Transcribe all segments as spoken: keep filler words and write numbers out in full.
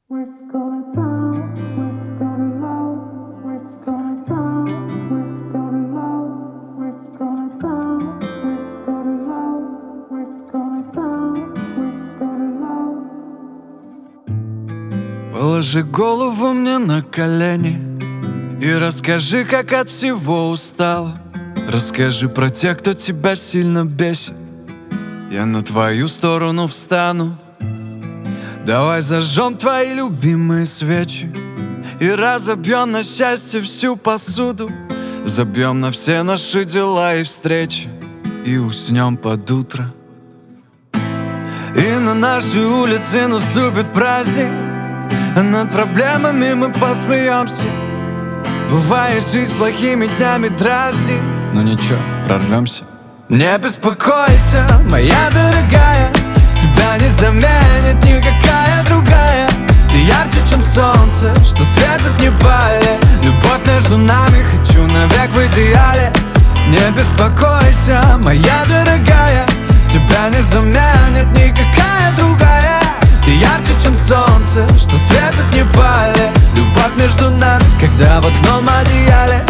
Положи голову мне на колени и расскажи, как от всего устала. Расскажи про тех, кто тебя сильно бесит. Я на твою сторону встану. Давай зажжем твои любимые свечи и разобьем на счастье всю посуду. Забьем на все наши дела и встречи и уснем под утро. И на нашей улице наступит праздник, а над проблемами мы посмеемся. Бывает, жизнь плохими днями дразнит, но ничего, прорвемся. Не беспокойся, моя дорогая, тебя не заменит никакая другая. Ты ярче, чем солнце, что светит в небале. Любовь между нами хочу навек в идеале. Не беспокойся, моя дорогая, тебя не заменит никакая другая. Ты ярче, чем солнце, что светит в небале. Любовь между нами, когда в одном одеяле.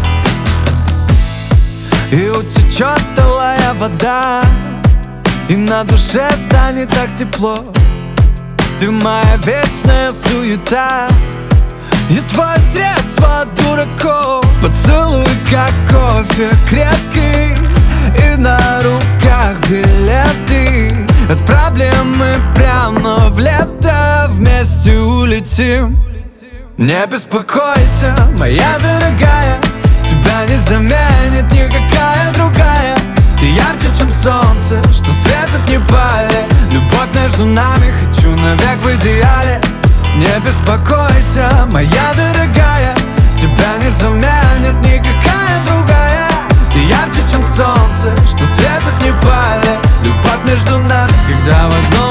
И утечет талая вода, и на душе станет так тепло. Ты моя вечная суета, я твое средство от дураков. Поцелуй, как кофе крепкий, и на руках билеты. От проблем мы прямо в лето вместе улетим. Не беспокойся, моя дорогая, тебя не заменит никакая другая. Ты ярче, чем солнце, что светит в небале. Любовь между нами хочу навек в идеале. Не беспокойся, моя дорогая, тебя не заменит никакая другая. Ты ярче, чем солнце, что светит в небале. Любовь между нами, когда в одном